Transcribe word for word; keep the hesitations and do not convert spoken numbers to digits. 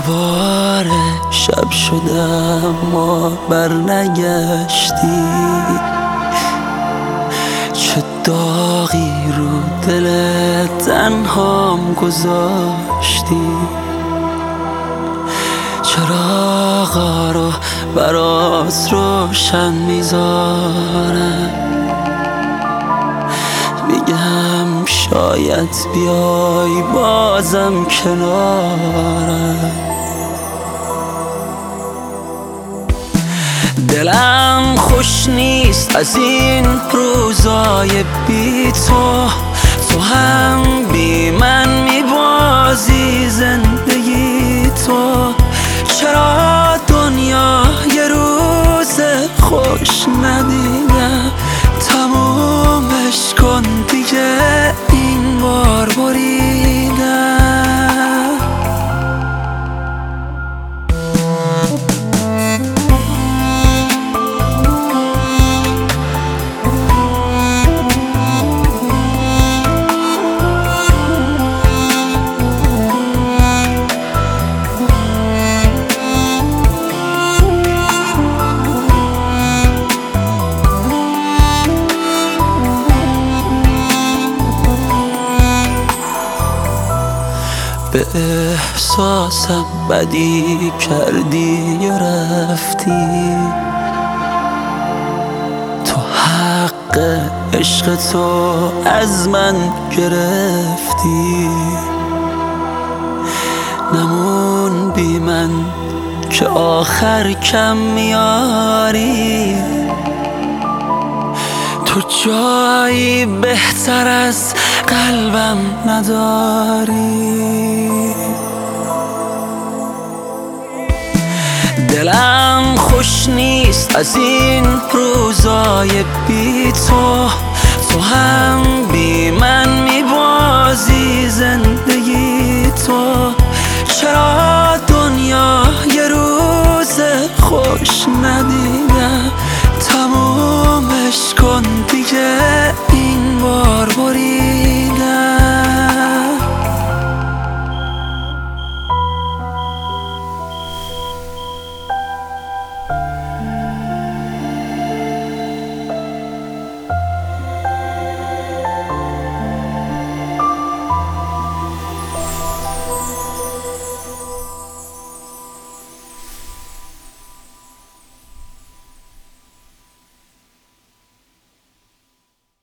دوباره شب شده اما برنگشتی، چه داغی رو دل تنهام گذاشتی. چراغا رو برات روشن میذارم، میگم شاید بیای بازم کنارم. دلم خوش نیست از این روزای بی تو، تو هم بی من میبازی زندگی تو. چرا دنیا یه روز خوش ندیدم، تمومش کن دیگه این بار بریدم. به احساسم بدی کردی و رفتی، تو حق عشق تو از من گرفتی. نمون بی من که آخر کم میاری، تو جایی بهتر از قلبم نداری. دلم خوش نیست از این روزای بی تو، تو هم بی من میبازی زندگی تو. چرا دنیا یه روز خوش ندیدم، تمومش کن دیگه